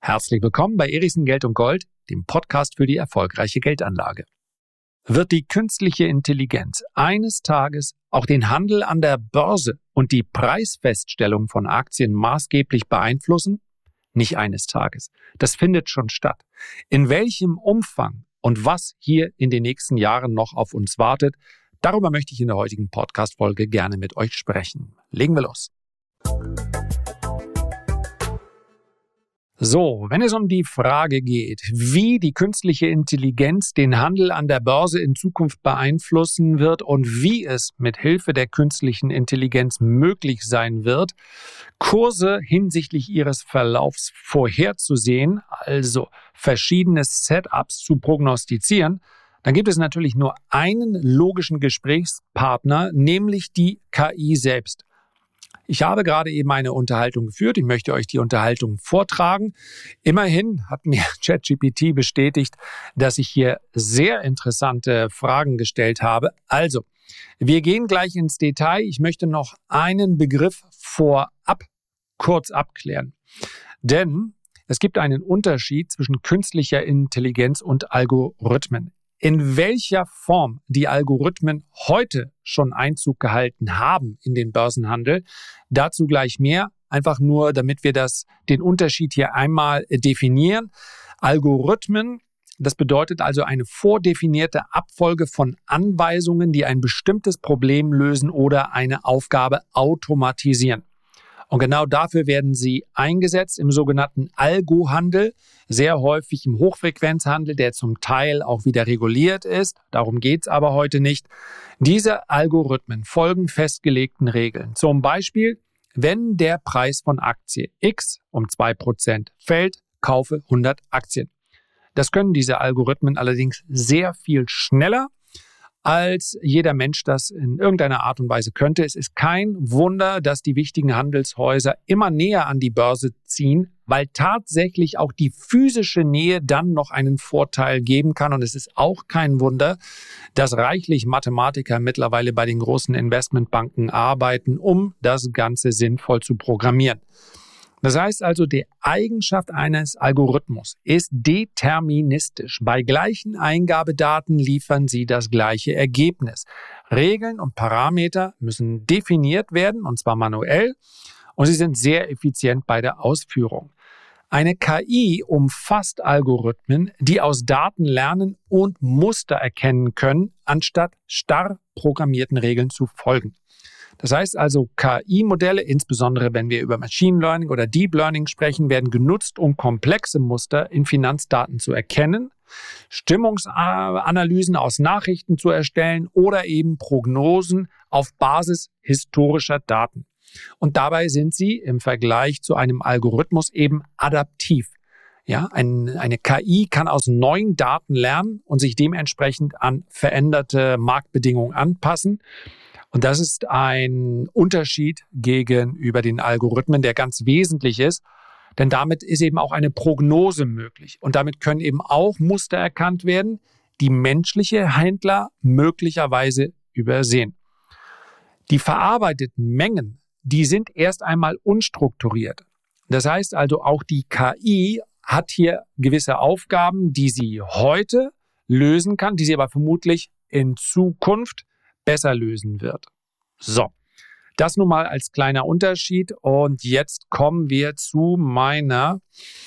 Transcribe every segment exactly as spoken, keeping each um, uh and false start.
Herzlich willkommen bei Erichsen Geld und Gold, dem Podcast für die erfolgreiche Geldanlage. Wird die künstliche Intelligenz eines Tages auch den Handel an der Börse und die Preisfeststellung von Aktien maßgeblich beeinflussen? Nicht eines Tages. Das findet schon statt. In welchem Umfang und was hier in den nächsten Jahren noch auf uns wartet, darüber möchte ich in der heutigen Podcast-Folge gerne mit euch sprechen. Legen wir los. So, wenn es um die Frage geht, wie die künstliche Intelligenz den Handel an der Börse in Zukunft beeinflussen wird und wie es mit Hilfe der künstlichen Intelligenz möglich sein wird, Kurse hinsichtlich ihres Verlaufs vorherzusehen, also verschiedene Setups zu prognostizieren, dann gibt es natürlich nur einen logischen Gesprächspartner, nämlich die K I selbst. Ich habe gerade eben eine Unterhaltung geführt. Ich möchte euch die Unterhaltung vortragen. Immerhin hat mir ChatGPT bestätigt, dass ich hier sehr interessante Fragen gestellt habe. Also, wir gehen gleich ins Detail. Ich möchte noch einen Begriff vorab kurz abklären. Denn es gibt einen Unterschied zwischen künstlicher Intelligenz und Algorithmen. In welcher Form die Algorithmen heute schon Einzug gehalten haben in den Börsenhandel, dazu gleich mehr, einfach nur, damit wir das, den Unterschied hier einmal definieren. Algorithmen, das bedeutet also eine vordefinierte Abfolge von Anweisungen, die ein bestimmtes Problem lösen oder eine Aufgabe automatisieren. Und genau dafür werden sie eingesetzt im sogenannten Algohandel, sehr häufig im Hochfrequenzhandel, der zum Teil auch wieder reguliert ist. Darum geht's aber heute nicht. Diese Algorithmen folgen festgelegten Regeln. Zum Beispiel, wenn der Preis von Aktie X um zwei Prozent fällt, kaufe hundert Aktien. Das können diese Algorithmen allerdings sehr viel schneller, als jeder Mensch das in irgendeiner Art und Weise könnte. Es ist kein Wunder, dass die wichtigen Handelshäuser immer näher an die Börse ziehen, weil tatsächlich auch die physische Nähe dann noch einen Vorteil geben kann. Und es ist auch kein Wunder, dass reichlich Mathematiker mittlerweile bei den großen Investmentbanken arbeiten, um das Ganze sinnvoll zu programmieren. Das heißt also, die Eigenschaft eines Algorithmus ist deterministisch. Bei gleichen Eingabedaten liefern sie das gleiche Ergebnis. Regeln und Parameter müssen definiert werden, und zwar manuell, und sie sind sehr effizient bei der Ausführung. Eine K I umfasst Algorithmen, die aus Daten lernen und Muster erkennen können, anstatt starr programmierten Regeln zu folgen. Das heißt also, K I-Modelle, insbesondere wenn wir über Machine Learning oder Deep Learning sprechen, werden genutzt, um komplexe Muster in Finanzdaten zu erkennen, Stimmungsanalysen aus Nachrichten zu erstellen oder eben Prognosen auf Basis historischer Daten. Und dabei sind sie im Vergleich zu einem Algorithmus eben adaptiv. Ja, ein, eine K I kann aus neuen Daten lernen und sich dementsprechend an veränderte Marktbedingungen anpassen. Und das ist ein Unterschied gegenüber den Algorithmen, der ganz wesentlich ist, denn damit ist eben auch eine Prognose möglich. Und damit können eben auch Muster erkannt werden, die menschliche Händler möglicherweise übersehen. Die verarbeiteten Mengen, die sind erst einmal unstrukturiert. Das heißt also, auch die K I hat hier gewisse Aufgaben, die sie heute lösen kann, die sie aber vermutlich in Zukunft besser lösen wird. So, das nun mal als kleiner Unterschied. Und jetzt kommen wir zu meiner,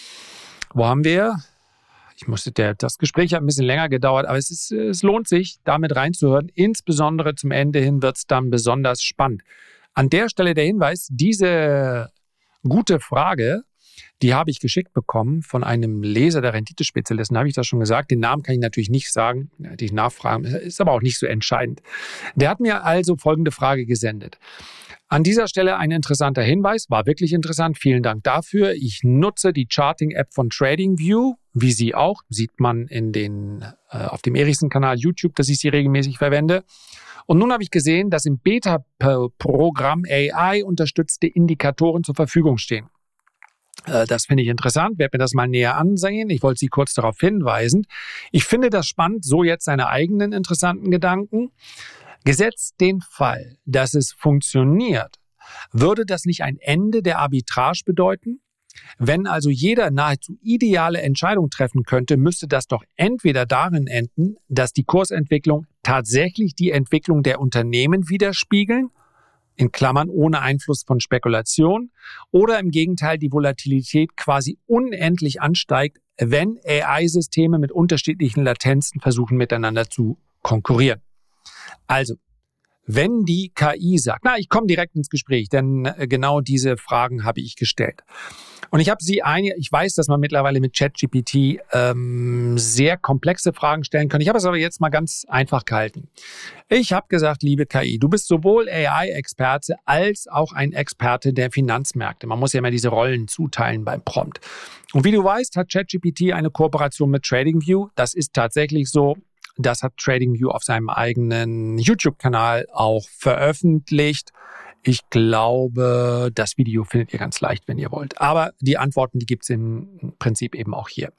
wo haben wir? Ich musste, der, das Gespräch hat ein bisschen länger gedauert, aber es, ist, es lohnt sich, damit reinzuhören. Insbesondere zum Ende hin wird es dann besonders spannend. An der Stelle der Hinweis, diese gute Frage, die habe ich geschickt bekommen von einem Leser der Renditespezialisten, habe ich das schon gesagt. Den Namen kann ich natürlich nicht sagen, die ich nachfragen, ist aber auch nicht so entscheidend. Der hat mir also folgende Frage gesendet. An dieser Stelle ein interessanter Hinweis, war wirklich interessant, vielen Dank dafür. Ich nutze die Charting-App von TradingView, wie Sie auch, sieht man in den, äh, auf dem Erichsen-Kanal YouTube, dass ich sie regelmäßig verwende. Und nun habe ich gesehen, dass im Beta-Programm A I-unterstützte Indikatoren zur Verfügung stehen. Das finde ich interessant, werde mir das mal näher ansehen. Ich wollte Sie kurz darauf hinweisen. Ich finde das spannend, so jetzt seine eigenen interessanten Gedanken. Gesetzt den Fall, dass es funktioniert, würde das nicht ein Ende der Arbitrage bedeuten? Wenn also jeder nahezu ideale Entscheidung treffen könnte, müsste das doch entweder darin enden, dass die Kursentwicklung tatsächlich die Entwicklung der Unternehmen widerspiegeln, in Klammern ohne Einfluss von Spekulation, oder im Gegenteil die Volatilität quasi unendlich ansteigt, wenn A I-Systeme mit unterschiedlichen Latenzen versuchen miteinander zu konkurrieren. Also, wenn die K I sagt, na, ich komme direkt ins Gespräch, denn äh, genau diese Fragen habe ich gestellt. Und ich habe sie eine, ich weiß, dass man mittlerweile mit ChatGPT ähm, sehr komplexe Fragen stellen kann. Ich habe es aber jetzt mal ganz einfach gehalten. Ich habe gesagt, liebe K I, du bist sowohl A I-Experte als auch ein Experte der Finanzmärkte. Man muss ja immer diese Rollen zuteilen beim Prompt. Und wie du weißt, hat ChatGPT eine Kooperation mit TradingView. Das ist tatsächlich so. Das hat TradingView auf seinem eigenen YouTube-Kanal auch veröffentlicht. Ich glaube, das Video findet ihr ganz leicht, wenn ihr wollt. Aber die Antworten, die gibt es im Prinzip eben auch hier.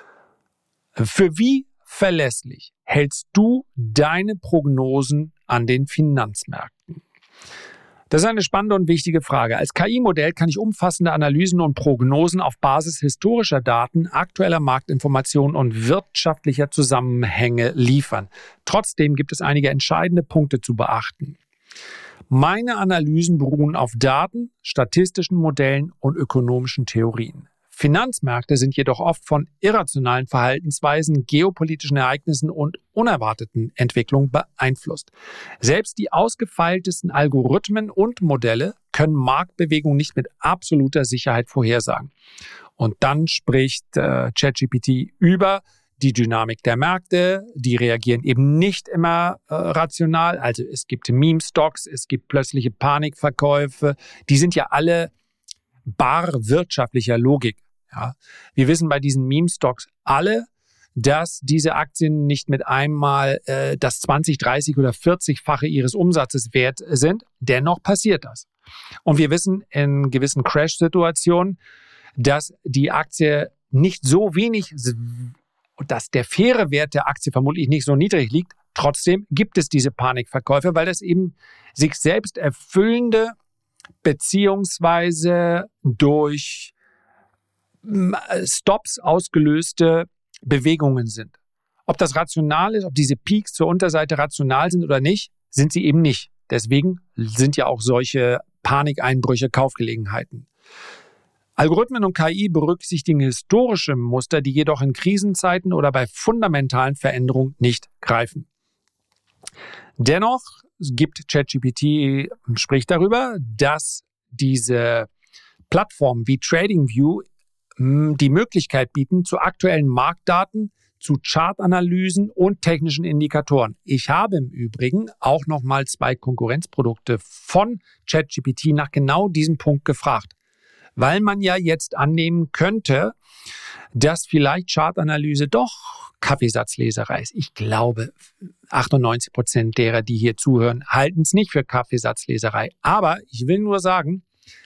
Für wie verlässlich hältst du deine Prognosen an den Finanzmärkten? Das ist eine spannende und wichtige Frage. Als K I-Modell kann ich umfassende Analysen und Prognosen auf Basis historischer Daten, aktueller Marktinformationen und wirtschaftlicher Zusammenhänge liefern. Trotzdem gibt es einige entscheidende Punkte zu beachten. Meine Analysen beruhen auf Daten, statistischen Modellen und ökonomischen Theorien. Finanzmärkte sind jedoch oft von irrationalen Verhaltensweisen, geopolitischen Ereignissen und unerwarteten Entwicklungen beeinflusst. Selbst die ausgefeiltesten Algorithmen und Modelle können Marktbewegungen nicht mit absoluter Sicherheit vorhersagen. Und dann spricht äh, ChatGPT über die Dynamik der Märkte, die reagieren eben nicht immer äh, rational. Also es gibt Meme-Stocks, es gibt plötzliche Panikverkäufe. Die sind ja alle bar wirtschaftlicher Logik. Ja. Wir wissen bei diesen Meme-Stocks alle, dass diese Aktien nicht mit einmal äh, das zwanzig, dreißig oder vierzigfache ihres Umsatzes wert sind. Dennoch passiert das. Und wir wissen in gewissen Crash-Situationen, dass die Aktie nicht so wenig, dass der faire Wert der Aktie vermutlich nicht so niedrig liegt. Trotzdem gibt es diese Panikverkäufe, weil das eben sich selbst erfüllende beziehungsweise durch Stops ausgelöste Bewegungen sind. Ob das rational ist, ob diese Peaks zur Unterseite rational sind oder nicht, sind sie eben nicht. Deswegen sind ja auch solche Panikeinbrüche Kaufgelegenheiten. Algorithmen und K I berücksichtigen historische Muster, die jedoch in Krisenzeiten oder bei fundamentalen Veränderungen nicht greifen. Dennoch gibt ChatGPT, spricht darüber, dass diese Plattformen wie TradingView die Möglichkeit bieten zu aktuellen Marktdaten, zu Chartanalysen und technischen Indikatoren. Ich habe im Übrigen auch nochmal zwei Konkurrenzprodukte von ChatGPT nach genau diesem Punkt gefragt, weil man ja jetzt annehmen könnte, dass vielleicht Chartanalyse doch Kaffeesatzleserei ist. Ich glaube, achtundneunzig Prozent derer, die hier zuhören, halten es nicht für Kaffeesatzleserei. Aber ich will nur sagen,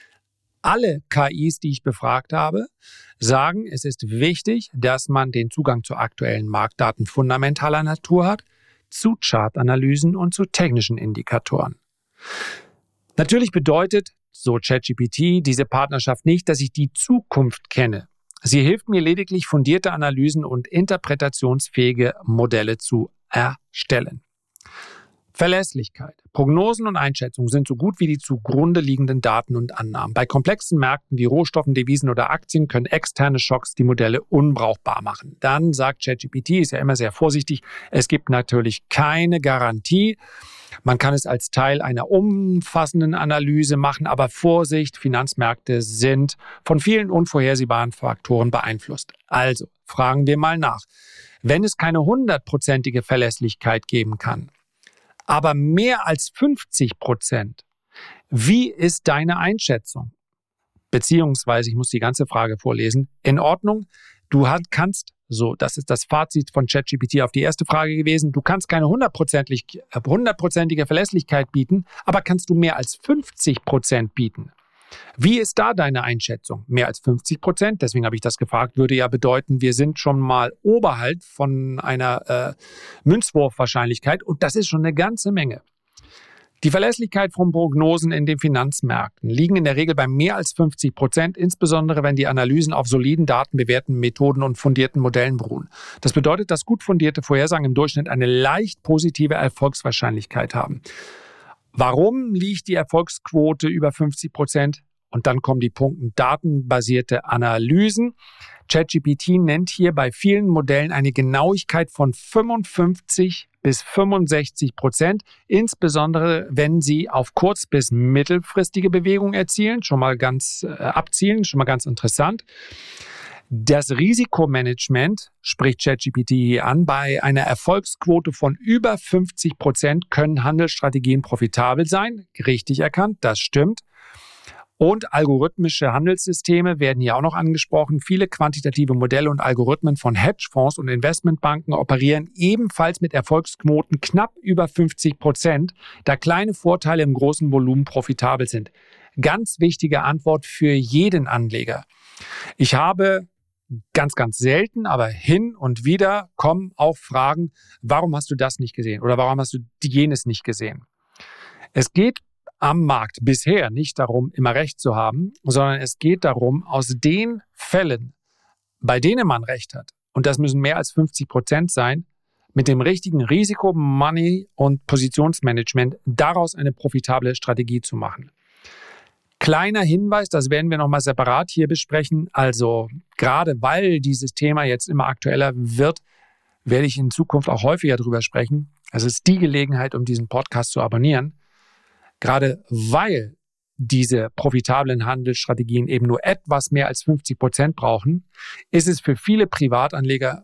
alle K Is, die ich befragt habe, sagen, es ist wichtig, dass man den Zugang zu aktuellen Marktdaten fundamentaler Natur hat, zu Chartanalysen und zu technischen Indikatoren. Natürlich bedeutet, so ChatGPT, diese Partnerschaft nicht, dass ich die Zukunft kenne. Sie hilft mir lediglich, fundierte Analysen und interpretationsfähige Modelle zu erstellen. Verlässlichkeit. Prognosen und Einschätzungen sind so gut wie die zugrunde liegenden Daten und Annahmen. Bei komplexen Märkten wie Rohstoffen, Devisen oder Aktien können externe Schocks die Modelle unbrauchbar machen. Dann sagt ChatGPT, ist ja immer sehr vorsichtig, es gibt natürlich keine Garantie. Man kann es als Teil einer umfassenden Analyse machen, aber Vorsicht, Finanzmärkte sind von vielen unvorhersehbaren Faktoren beeinflusst. Also fragen wir mal nach. Wenn es keine hundertprozentige Verlässlichkeit geben kann, aber mehr als fünfzig Prozent. Wie ist deine Einschätzung? Beziehungsweise, ich muss die ganze Frage vorlesen. In Ordnung, du kannst, so, das ist das Fazit von ChatGPT auf die erste Frage gewesen, du kannst keine hundertprozentige Verlässlichkeit bieten, aber kannst du mehr als fünfzig Prozent bieten? Wie ist da deine Einschätzung? Mehr als fünfzig Prozent, deswegen habe ich das gefragt, würde ja bedeuten, wir sind schon mal oberhalb von einer äh, Münzwurfwahrscheinlichkeit und das ist schon eine ganze Menge. Die Verlässlichkeit von Prognosen in den Finanzmärkten liegen in der Regel bei mehr als fünfzig Prozent, insbesondere wenn die Analysen auf soliden Daten, bewährten Methoden und fundierten Modellen beruhen. Das bedeutet, dass gut fundierte Vorhersagen im Durchschnitt eine leicht positive Erfolgswahrscheinlichkeit haben. Warum liegt die Erfolgsquote über fünfzig Prozent? Und dann kommen die Punkte datenbasierte Analysen. ChatGPT nennt hier bei vielen Modellen eine Genauigkeit von fünfundfünfzig bis fünfundsechzig Prozent, insbesondere wenn sie auf kurz- bis mittelfristige Bewegungen erzielen, schon mal ganz äh, abzielen, schon mal ganz interessant. Das Risikomanagement spricht ChatGPT hier an. Bei einer Erfolgsquote von über fünfzig Prozent können Handelsstrategien profitabel sein. Richtig erkannt, das stimmt. Und algorithmische Handelssysteme werden hier auch noch angesprochen. Viele quantitative Modelle und Algorithmen von Hedgefonds und Investmentbanken operieren ebenfalls mit Erfolgsquoten knapp über fünfzig Prozent, da kleine Vorteile im großen Volumen profitabel sind. Ganz wichtige Antwort für jeden Anleger. Ich habe ganz, ganz selten, aber hin und wieder kommen auch Fragen, warum hast du das nicht gesehen oder warum hast du jenes nicht gesehen? Es geht am Markt bisher nicht darum, immer Recht zu haben, sondern es geht darum, aus den Fällen, bei denen man Recht hat, und das müssen mehr als fünfzig Prozent sein, mit dem richtigen Risiko, Money und Positionsmanagement daraus eine profitable Strategie zu machen. Kleiner Hinweis, das werden wir nochmal separat hier besprechen. Also gerade weil dieses Thema jetzt immer aktueller wird, werde ich in Zukunft auch häufiger darüber sprechen. Also es ist die Gelegenheit, um diesen Podcast zu abonnieren. Gerade weil diese profitablen Handelsstrategien eben nur etwas mehr als fünfzig Prozent brauchen, ist es für viele Privatanleger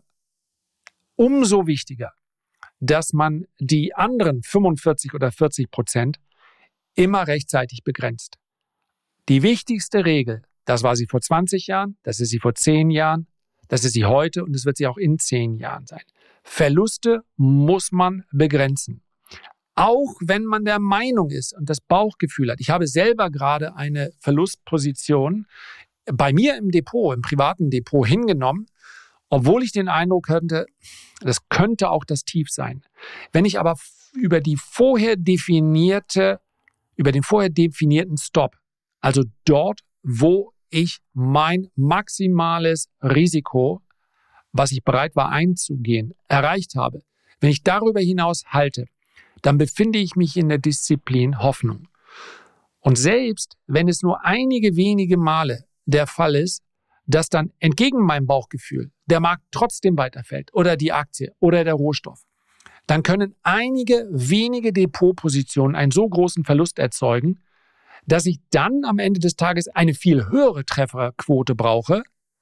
umso wichtiger, dass man die anderen fünfundvierzig oder vierzig Prozent immer rechtzeitig begrenzt. Die wichtigste Regel, das war sie vor zwanzig Jahren, das ist sie vor zehn Jahren, das ist sie heute und es wird sie auch in zehn Jahren sein. Verluste muss man begrenzen. Auch wenn man der Meinung ist und das Bauchgefühl hat. Ich habe selber gerade eine Verlustposition bei mir im Depot, im privaten Depot hingenommen, obwohl ich den Eindruck hatte, das könnte auch das Tief sein. Wenn ich aber über die vorher definierte, über den vorher definierten Stop, also dort, wo ich mein maximales Risiko, was ich bereit war einzugehen, erreicht habe, wenn ich darüber hinaus halte, dann befinde ich mich in der Disziplin Hoffnung. Und selbst wenn es nur einige wenige Male der Fall ist, dass dann entgegen meinem Bauchgefühl der Markt trotzdem weiterfällt oder die Aktie oder der Rohstoff, dann können einige wenige Depotpositionen einen so großen Verlust erzeugen, dass ich dann am Ende des Tages eine viel höhere Trefferquote brauche,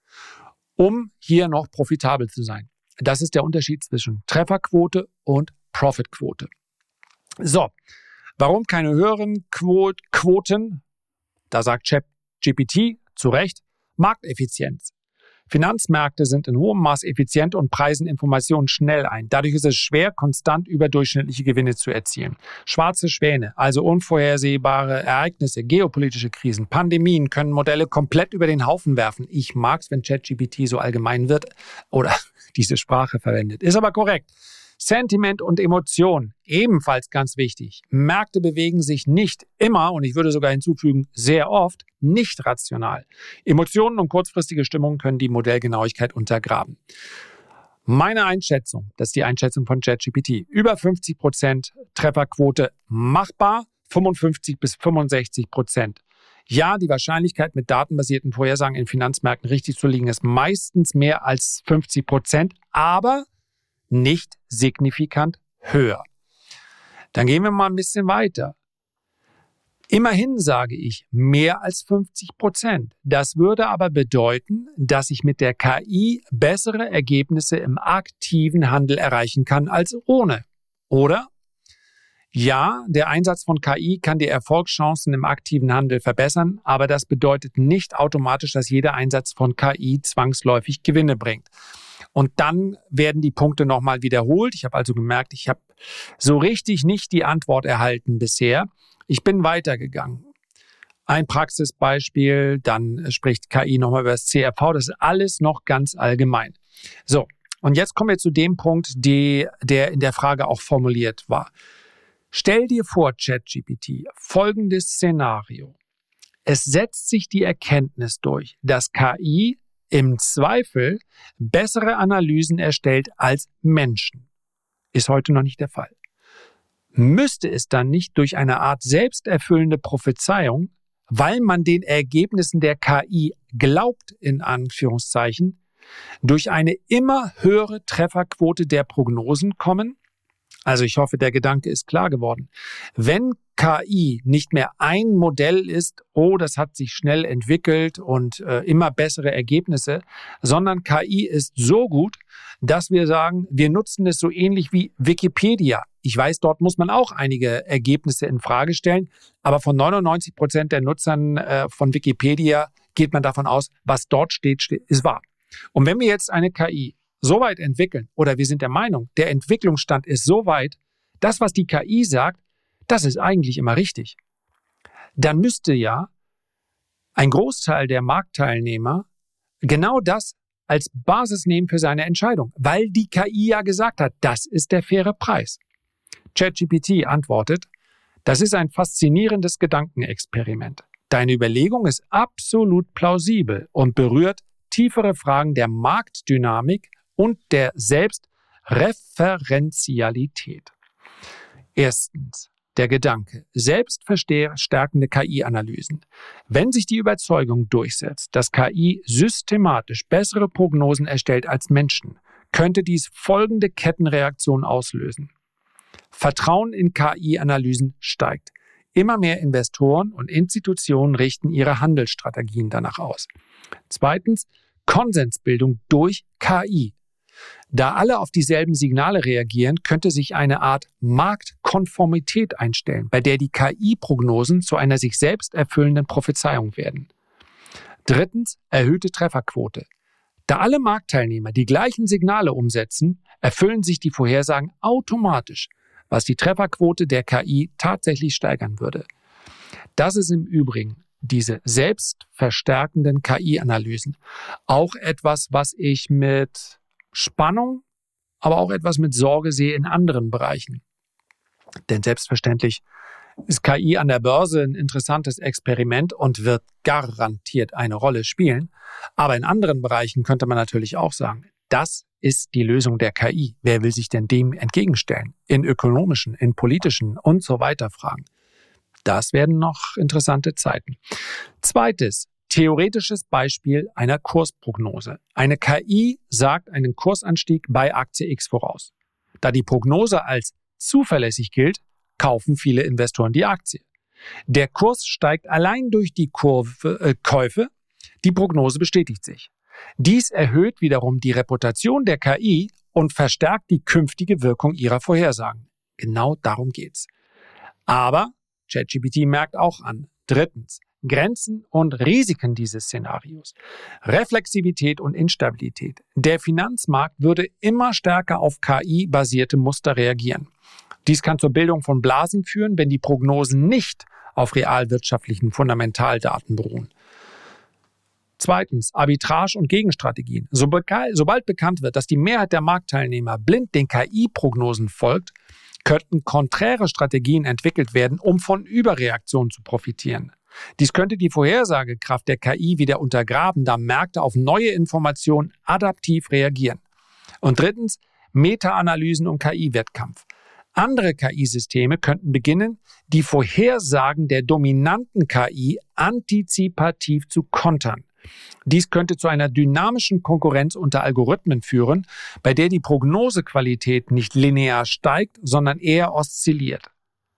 um hier noch profitabel zu sein. Das ist der Unterschied zwischen Trefferquote und Profitquote. So, warum keine höheren Quot- Quoten? Da sagt ChatGPT zu Recht, Markteffizienz. Finanzmärkte sind in hohem Maß effizient und preisen Informationen schnell ein. Dadurch ist es schwer, konstant überdurchschnittliche Gewinne zu erzielen. Schwarze Schwäne, also unvorhersehbare Ereignisse, geopolitische Krisen, Pandemien können Modelle komplett über den Haufen werfen. Ich mag es, wenn ChatGPT so allgemein wird oder diese Sprache verwendet. Ist aber korrekt. Sentiment und Emotion, ebenfalls ganz wichtig. Märkte bewegen sich nicht immer, und ich würde sogar hinzufügen, sehr oft, nicht rational. Emotionen und kurzfristige Stimmungen können die Modellgenauigkeit untergraben. Meine Einschätzung, das ist die Einschätzung von ChatGPT, über fünfzig Prozent Trefferquote machbar, fünfundfünfzig bis fünfundsechzig Prozent. Ja, die Wahrscheinlichkeit, mit datenbasierten Vorhersagen in Finanzmärkten richtig zu liegen, ist meistens mehr als fünfzig Prozent, aber nicht signifikant höher. Dann gehen wir mal ein bisschen weiter. Immerhin sage ich mehr als fünfzig Prozent. Das würde aber bedeuten, dass ich mit der K I bessere Ergebnisse im aktiven Handel erreichen kann als ohne. Oder? Ja, der Einsatz von K I kann die Erfolgschancen im aktiven Handel verbessern, aber das bedeutet nicht automatisch, dass jeder Einsatz von K I zwangsläufig Gewinne bringt. Und dann werden die Punkte nochmal wiederholt. Ich habe also gemerkt, ich habe so richtig nicht die Antwort erhalten bisher. Ich bin weitergegangen. Ein Praxisbeispiel, dann spricht K I nochmal über das C R V. Das ist alles noch ganz allgemein. So, und jetzt kommen wir zu dem Punkt, die, der in der Frage auch formuliert war. Stell dir vor, ChatGPT, folgendes Szenario. Es setzt sich die Erkenntnis durch, dass K I im Zweifel bessere Analysen erstellt als Menschen. Ist heute noch nicht der Fall. Müsste es dann nicht durch eine Art selbsterfüllende Prophezeiung, weil man den Ergebnissen der K I glaubt, in Anführungszeichen, durch eine immer höhere Trefferquote der Prognosen kommen? Also ich hoffe, der Gedanke ist klar geworden. Wenn K I nicht mehr ein Modell ist, oh, das hat sich schnell entwickelt und äh, immer bessere Ergebnisse, sondern K I ist so gut, dass wir sagen, wir nutzen es so ähnlich wie Wikipedia. Ich weiß, dort muss man auch einige Ergebnisse in Frage stellen, aber von neunundneunzig Prozent der Nutzern äh, von Wikipedia geht man davon aus, was dort steht, steht, ist wahr. Und wenn wir jetzt eine K I so weit entwickeln, oder wir sind der Meinung, der Entwicklungsstand ist so weit, das, was die K I sagt, das ist eigentlich immer richtig, dann müsste ja ein Großteil der Marktteilnehmer genau das als Basis nehmen für seine Entscheidung, weil die K I ja gesagt hat, das ist der faire Preis. ChatGPT antwortet, das ist ein faszinierendes Gedankenexperiment. Deine Überlegung ist absolut plausibel und berührt tiefere Fragen der Marktdynamik und der Selbstreferenzialität. Erstens, der Gedanke, selbstverstärkende K I-Analysen. Wenn sich die Überzeugung durchsetzt, dass K I systematisch bessere Prognosen erstellt als Menschen, könnte dies folgende Kettenreaktion auslösen. Vertrauen in K I-Analysen steigt. Immer mehr Investoren und Institutionen richten ihre Handelsstrategien danach aus. Zweitens, Konsensbildung durch K I. Da alle auf dieselben Signale reagieren, könnte sich eine Art Marktkonformität einstellen, bei der die K I-Prognosen zu einer sich selbst erfüllenden Prophezeiung werden. Drittens, erhöhte Trefferquote. Da alle Marktteilnehmer die gleichen Signale umsetzen, erfüllen sich die Vorhersagen automatisch, was die Trefferquote der K I tatsächlich steigern würde. Das ist im Übrigen diese selbstverstärkenden K I-Analysen auch etwas, was ich mit Spannung, aber auch etwas mit Sorge sehe in anderen Bereichen. Denn selbstverständlich ist K I an der Börse ein interessantes Experiment und wird garantiert eine Rolle spielen. Aber in anderen Bereichen könnte man natürlich auch sagen, das ist die Lösung der K I. Wer will sich denn dem entgegenstellen? In ökonomischen, in politischen und so weiter Fragen. Das werden noch interessante Zeiten. Zweites, theoretisches Beispiel einer Kursprognose. Eine K I sagt einen Kursanstieg bei Aktie X voraus. Da die Prognose als zuverlässig gilt, kaufen viele Investoren die Aktie. Der Kurs steigt allein durch die Kurve, äh, Käufe, die Prognose bestätigt sich. Dies erhöht wiederum die Reputation der K I und verstärkt die künftige Wirkung ihrer Vorhersagen. Genau darum geht's. Aber ChatGPT merkt auch an. Drittens, Grenzen und Risiken dieses Szenarios. Reflexivität und Instabilität. Der Finanzmarkt würde immer stärker auf K I-basierte Muster reagieren. Dies kann zur Bildung von Blasen führen, wenn die Prognosen nicht auf realwirtschaftlichen Fundamentaldaten beruhen. Zweitens, Arbitrage und Gegenstrategien. Sobald bekannt wird, dass die Mehrheit der Marktteilnehmer blind den K I-Prognosen folgt, könnten konträre Strategien entwickelt werden, um von Überreaktionen zu profitieren. Dies könnte die Vorhersagekraft der K I wieder untergraben, da Märkte auf neue Informationen adaptiv reagieren. Und drittens, Meta-Analysen und K I-Wettkampf. Andere K I-Systeme könnten beginnen, die Vorhersagen der dominanten K I antizipativ zu kontern. Dies könnte zu einer dynamischen Konkurrenz unter Algorithmen führen, bei der die Prognosequalität nicht linear steigt, sondern eher oszilliert.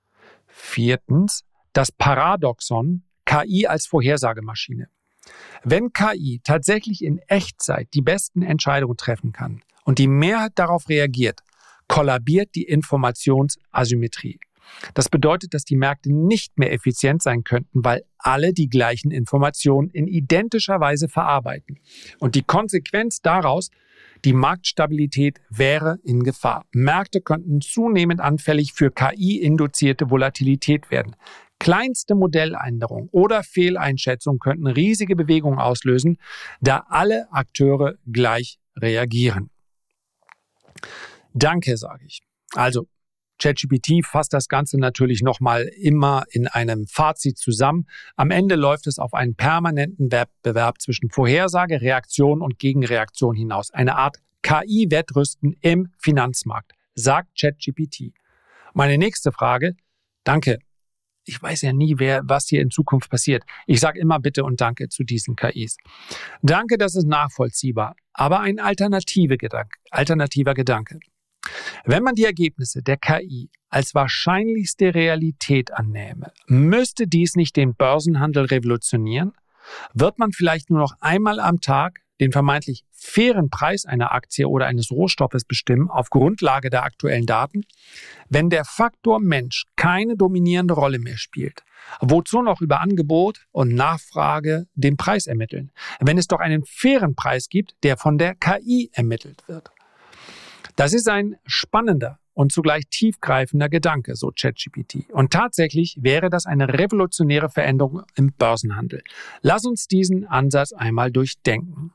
Viertens, das Paradoxon K I als Vorhersagemaschine. Wenn K I tatsächlich in Echtzeit die besten Entscheidungen treffen kann und die Mehrheit darauf reagiert, kollabiert die Informationsasymmetrie. Das bedeutet, dass die Märkte nicht mehr effizient sein könnten, weil alle die gleichen Informationen in identischer Weise verarbeiten. Und die Konsequenz daraus, die Marktstabilität wäre in Gefahr. Märkte könnten zunehmend anfällig für K I-induzierte Volatilität werden. Kleinste Modelländerungen oder Fehleinschätzungen könnten riesige Bewegungen auslösen, da alle Akteure gleich reagieren. Danke, sage ich. Also, ChatGPT fasst das Ganze natürlich nochmal immer in einem Fazit zusammen. Am Ende läuft es auf einen permanenten Wettbewerb zwischen Vorhersage, Reaktion und Gegenreaktion hinaus. Eine Art K I-Wettrüsten im Finanzmarkt, sagt ChatGPT. Meine nächste Frage, danke. Ich weiß ja nie, wer, was hier in Zukunft passiert. Ich sage immer bitte und danke zu diesen K Is. Danke, das ist nachvollziehbar, aber ein alternative Gedanke, alternativer Gedanke. Wenn man die Ergebnisse der K I als wahrscheinlichste Realität annähme, müsste dies nicht den Börsenhandel revolutionieren? Wird man vielleicht nur noch einmal am Tag den vermeintlich fairen Preis einer Aktie oder eines Rohstoffes bestimmen auf Grundlage der aktuellen Daten? Wenn der Faktor Mensch keine dominierende Rolle mehr spielt, wozu noch über Angebot und Nachfrage den Preis ermitteln, wenn es doch einen fairen Preis gibt, der von der K I ermittelt wird? Das ist ein spannender und zugleich tiefgreifender Gedanke, so ChatGPT. Und tatsächlich wäre das eine revolutionäre Veränderung im Börsenhandel. Lass uns diesen Ansatz einmal durchdenken.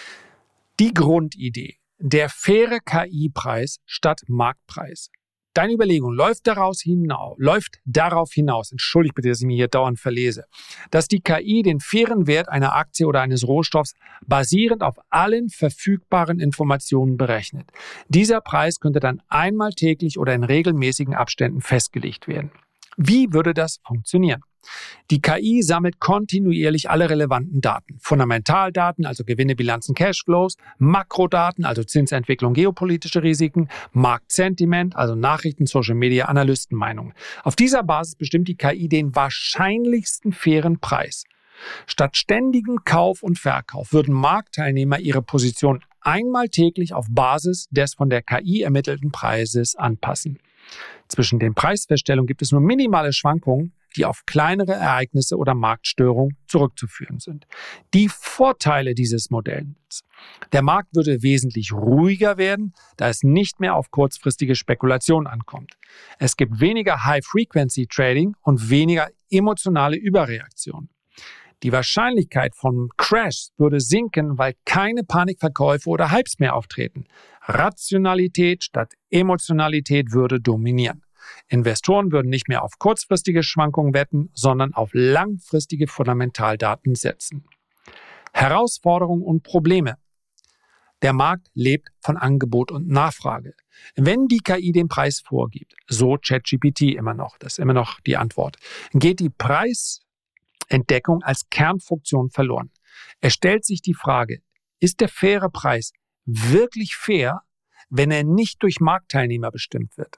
Die Grundidee, der faire K I-Preis statt Marktpreis. Deine Überlegung läuft daraus hinaus, läuft darauf hinaus, entschuldigt bitte, dass ich mich hier dauernd verlese, dass die K I den fairen Wert einer Aktie oder eines Rohstoffs basierend auf allen verfügbaren Informationen berechnet. Dieser Preis könnte dann einmal täglich oder in regelmäßigen Abständen festgelegt werden. Wie würde das funktionieren? Die K I sammelt kontinuierlich alle relevanten Daten. Fundamentaldaten, also Gewinne, Bilanzen, Cashflows, Makrodaten, also Zinsentwicklung, geopolitische Risiken, Marktsentiment, also Nachrichten, Social Media, Analystenmeinungen. Auf dieser Basis bestimmt die K I den wahrscheinlichsten fairen Preis. Statt ständigem Kauf und Verkauf würden Marktteilnehmer ihre Position einmal täglich auf Basis des von der K I ermittelten Preises anpassen. Zwischen den Preisfeststellungen gibt es nur minimale Schwankungen, die auf kleinere Ereignisse oder Marktstörungen zurückzuführen sind. Die Vorteile dieses Modells. Der Markt würde wesentlich ruhiger werden, da es nicht mehr auf kurzfristige Spekulation ankommt. Es gibt weniger High-Frequency-Trading und weniger emotionale Überreaktion. Die Wahrscheinlichkeit von Crashs würde sinken, weil keine Panikverkäufe oder Hypes mehr auftreten. Rationalität statt Emotionalität würde dominieren. Investoren würden nicht mehr auf kurzfristige Schwankungen wetten, sondern auf langfristige Fundamentaldaten setzen. Herausforderungen und Probleme. Der Markt lebt von Angebot und Nachfrage. Wenn die K I den Preis vorgibt, so ChatGPT immer noch, das ist immer noch die Antwort, geht die Preisentdeckung als Kernfunktion verloren. Es stellt sich die Frage, ist der faire Preis wirklich fair, wenn er nicht durch Marktteilnehmer bestimmt wird?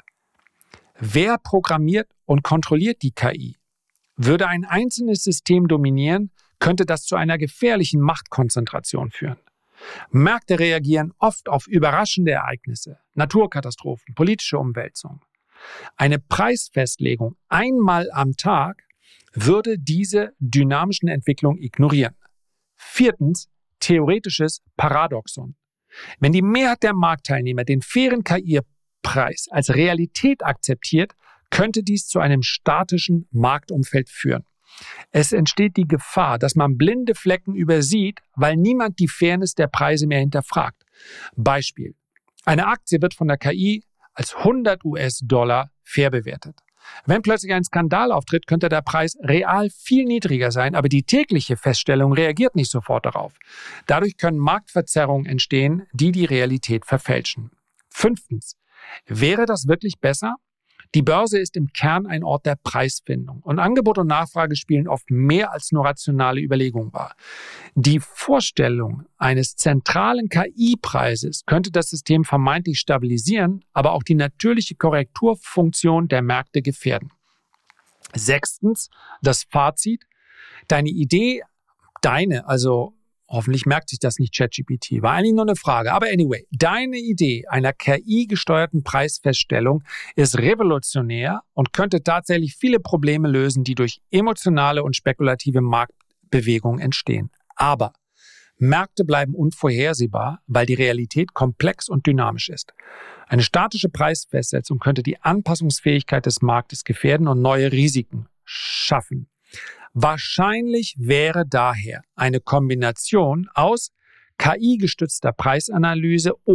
Wer programmiert und kontrolliert die K I? Würde ein einzelnes System dominieren, könnte das zu einer gefährlichen Machtkonzentration führen. Märkte reagieren oft auf überraschende Ereignisse, Naturkatastrophen, politische Umwälzungen. Eine Preisfestlegung einmal am Tag würde diese dynamischen Entwicklungen ignorieren. Viertens, theoretisches Paradoxon. Wenn die Mehrheit der Marktteilnehmer den fairen K I-Preis als Realität akzeptiert, könnte dies zu einem statischen Marktumfeld führen. Es entsteht die Gefahr, dass man blinde Flecken übersieht, weil niemand die Fairness der Preise mehr hinterfragt. Beispiel. Eine Aktie wird von der K I als hundert US-Dollar fair bewertet. Wenn plötzlich ein Skandal auftritt, könnte der Preis real viel niedriger sein, aber die tägliche Feststellung reagiert nicht sofort darauf. Dadurch können Marktverzerrungen entstehen, die die Realität verfälschen. Fünftens. Wäre das wirklich besser? Die Börse ist im Kern ein Ort der Preisfindung und Angebot und Nachfrage spielen oft mehr als nur rationale Überlegungen wahr. Die Vorstellung eines zentralen K I-Preises könnte das System vermeintlich stabilisieren, aber auch die natürliche Korrekturfunktion der Märkte gefährden. Sechstens, das Fazit. Deine Idee, deine, also hoffentlich merkt sich das nicht ChatGPT, war eigentlich nur eine Frage. Aber anyway, deine Idee einer K I-gesteuerten Preisfeststellung ist revolutionär und könnte tatsächlich viele Probleme lösen, die durch emotionale und spekulative Marktbewegungen entstehen. Aber Märkte bleiben unvorhersehbar, weil die Realität komplex und dynamisch ist. Eine statische Preisfestsetzung könnte die Anpassungsfähigkeit des Marktes gefährden und neue Risiken schaffen. Wahrscheinlich wäre daher eine Kombination aus K I-gestützter Preisanalyse und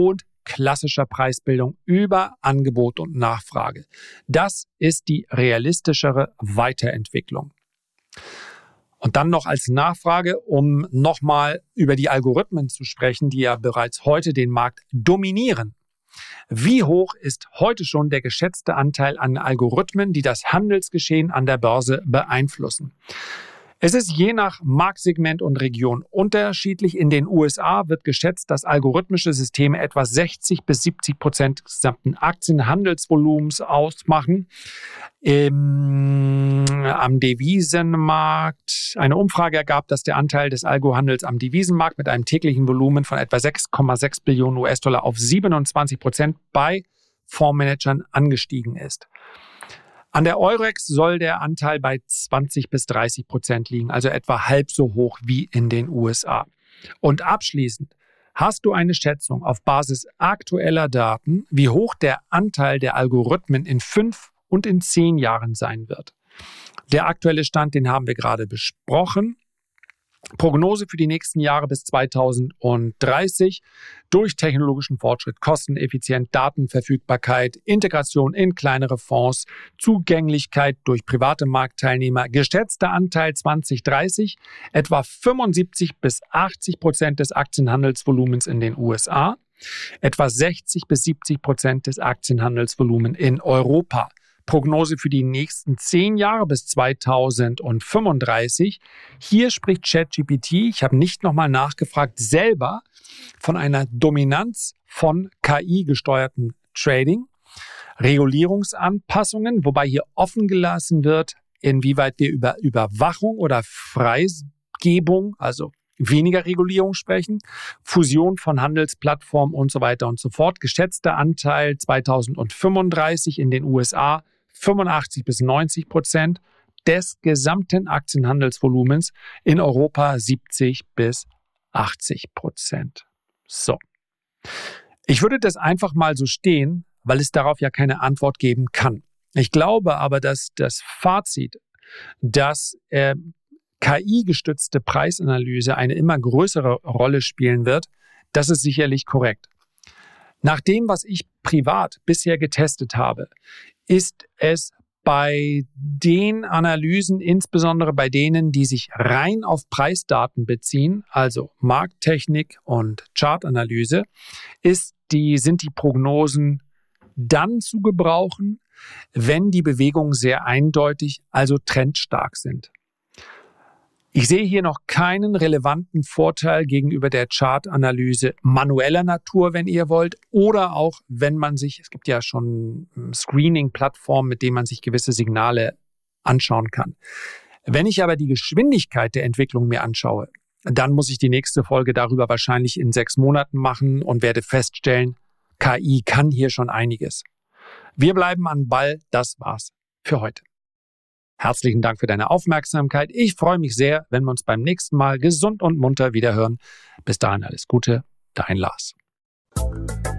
klassischer Preisbildung über Angebot und Nachfrage. Das ist die realistischere Weiterentwicklung. Und dann noch als Nachfrage, um nochmal über die Algorithmen zu sprechen, die ja bereits heute den Markt dominieren. Wie hoch ist heute schon der geschätzte Anteil an Algorithmen, die das Handelsgeschehen an der Börse beeinflussen? Es ist je nach Marktsegment und Region unterschiedlich. In den U S A wird geschätzt, dass algorithmische Systeme etwa sechzig bis siebzig Prozent des gesamten Aktienhandelsvolumens ausmachen. Im, am Devisenmarkt, eine Umfrage ergab, dass der Anteil des Algohandels am Devisenmarkt mit einem täglichen Volumen von etwa sechs Komma sechs Billionen U S-Dollar auf siebenundzwanzig Prozent bei Fondsmanagern angestiegen ist. An der Eurex soll der Anteil bei zwanzig bis dreißig Prozent liegen, also etwa halb so hoch wie in den U S A. Und abschließend, hast du eine Schätzung auf Basis aktueller Daten, wie hoch der Anteil der Algorithmen in fünf und in zehn Jahren sein wird? Der aktuelle Stand, den haben wir gerade besprochen. Prognose für die nächsten Jahre bis zweitausenddreißig durch technologischen Fortschritt, Kosteneffizient, Datenverfügbarkeit, Integration in kleinere Fonds, Zugänglichkeit durch private Marktteilnehmer, geschätzter Anteil zwanzig dreißig, etwa fünfundsiebzig bis achtzig Prozent des Aktienhandelsvolumens in den U S A, etwa sechzig bis siebzig Prozent des Aktienhandelsvolumens in Europa. Prognose für die nächsten zehn Jahre bis zweitausendfünfunddreißig. Hier spricht ChatGPT, ich habe nicht nochmal nachgefragt, selber von einer Dominanz von K I-gesteuerten Trading, Regulierungsanpassungen, wobei hier offen gelassen wird, inwieweit wir über Überwachung oder Freigebung, also weniger Regulierung sprechen, Fusion von Handelsplattformen und so weiter und so fort. Geschätzter Anteil zweitausendfünfunddreißig in den U S A fünfundachtzig bis neunzig Prozent des gesamten Aktienhandelsvolumens, in Europa siebzig bis achtzig Prozent. So. Ich würde das einfach mal so stehen, weil es darauf ja keine Antwort geben kann. Ich glaube aber, dass das Fazit, dass äh, K I-gestützte Preisanalyse eine immer größere Rolle spielen wird, das ist sicherlich korrekt. Nach dem, was ich privat bisher getestet habe, ist es bei den Analysen, insbesondere bei denen, die sich rein auf Preisdaten beziehen, also Markttechnik und Chartanalyse, ist die, sind die Prognosen dann zu gebrauchen, wenn die Bewegungen sehr eindeutig, also trendstark sind. Ich sehe hier noch keinen relevanten Vorteil gegenüber der Chartanalyse manueller Natur, wenn ihr wollt, oder auch, wenn man sich, es gibt ja schon Screening-Plattformen, mit denen man sich gewisse Signale anschauen kann. Wenn ich aber die Geschwindigkeit der Entwicklung mir anschaue, dann muss ich die nächste Folge darüber wahrscheinlich in sechs Monaten machen und werde feststellen, K I kann hier schon einiges. Wir bleiben an Ball, das war's für heute. Herzlichen Dank für deine Aufmerksamkeit. Ich freue mich sehr, wenn wir uns beim nächsten Mal gesund und munter wiederhören. Bis dahin alles Gute, dein Lars.